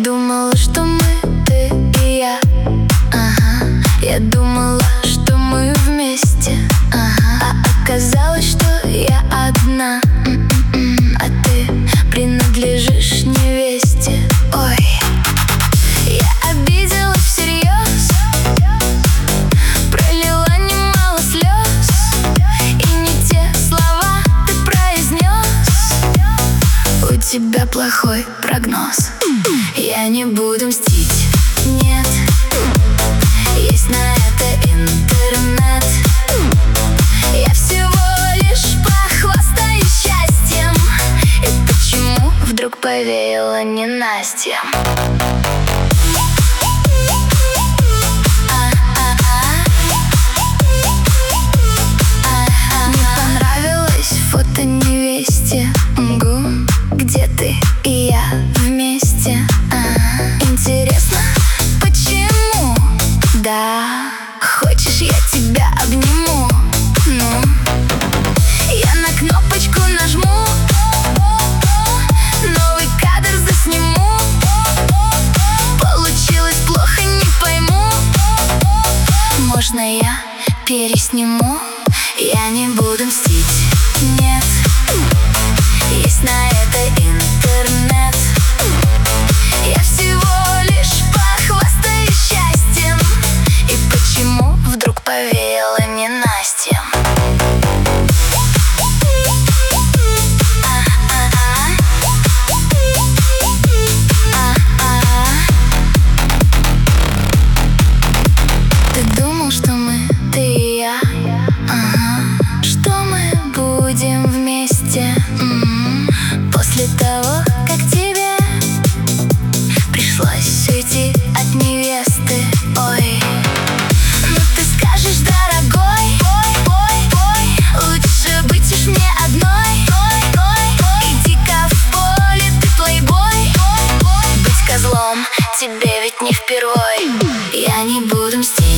думала, что мы, ты и я. Ага. Я думала, что мы вместе. Ага. А оказалось, что я одна. А ты принадлежишь невесте. Ой, я обиделась всерьез, пролила немало слез, и не те слова ты произнес. У тебя плохой прогноз. Я не буду мстить, нет. Есть на это интернет. Я всего лишь похвастаюсь счастьем. И почему вдруг повеяло ненастьем? Не понравилось фото невесте. Где ты и я вместе? Интересно, почему? Да, хочешь, я тебя обниму? Ну, я на кнопочку нажму, новый кадр засниму. Получилось плохо, не пойму. Можно я пересниму? Я не буду мстить, нет. Есть на это интернет. Я всего лишь похвастаюсь счастьем. И почему вдруг повеяло ненастьем? Ты думал, что мы, ты и я. Что мы будем вместе. После того, как тебе пришлось уйти от невесты. Ой, ну ты скажешь, дорогой, лучше быть уж мне одной. Иди-ка в поле, ты плейбой. Быть козлом тебе ведь не впервой. Я не буду мстить.